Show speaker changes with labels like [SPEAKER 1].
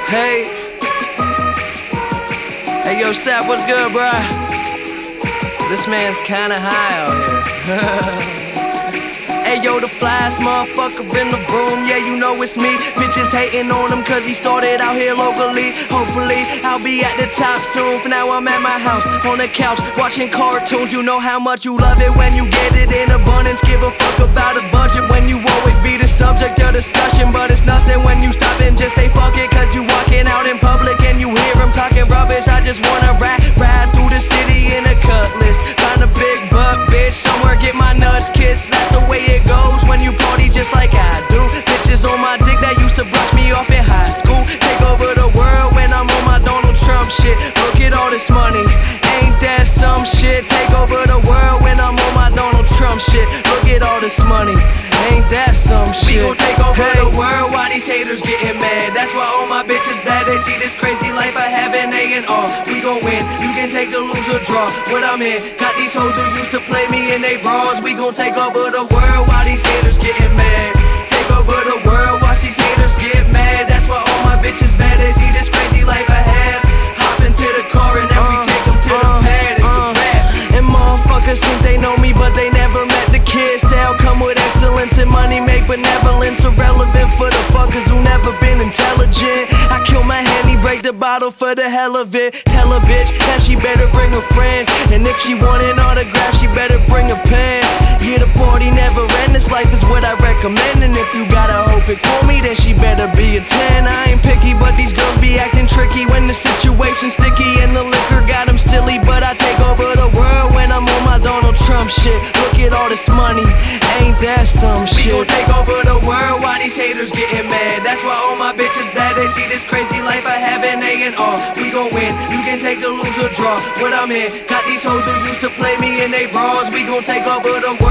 [SPEAKER 1] Hey. Hey, yo, Sap, what's good, bruh? This man's kinda high out here. Hey, yo, the flyest motherfucker in the room, yeah, you know it's me. Bitches hating on him cause he started out here locally. Hopefully, I'll be at the top soon. For now, I'm at my house, on the couch, watching cartoons. You know how much you love it when you get it in abundance. Give a fuck about a budget when you always be the subject of discussion. But it's nothing when you stop and just say fuck it, cause you walking out in public and you hear him talking rubbish. I just wanna ride through the city in a cutlass. Find a big butt bitch, somewhere get my nuts kissed. That's the way it goes when you party just like I do. Bitches on my dick that used to brush me off in high school. Take over the world when I'm on my Donald Trump shit. Look at all this money, ain't that some shit? Take over the world when I'm on my Donald Trump shit. Look at all this money, ain't that some shit? We gon' take over the world while these haters getting mad. That's why all my bitches bad. They see this crazy life I have and they in awe. We gon' win, you can take the lose or draw. What I'm in, got these hoes who used to play me in they bras. We gon' take over the world while these haters getting mad. Take over the world, watch these haters get mad. That's why all my bitches bad. They see this crazy life I have. Hop into the car and then we take them to the pad. It's the rap. And motherfuckers think they know me, but they never met the kids. They'll come with excellence and money make benevolence irrelevant for the fuckers who never been intelligent. I kill my Henny, break the bottle for the hell of it. Tell a bitch that she better bring her friends, and if she want an autograph, she better bring a pen. Yeah, the party never end, this life is what I recommend. And if you gotta hope it for me, then she better be a 10. I ain't picky, but these girls be acting tricky when the situation's sticky and the liquor got them silly. But I take over the world when I'm on my Donald Trump shit. Look at all this money, ain't that some shit? We gon' take over the world while these haters getting mad. That's why all my bitches bad. They see this crazy life I have and they in awe. We gon' win, you can take the lose or draw. What I'm in, got these hoes who used to play me in they bras. We gon' take over the world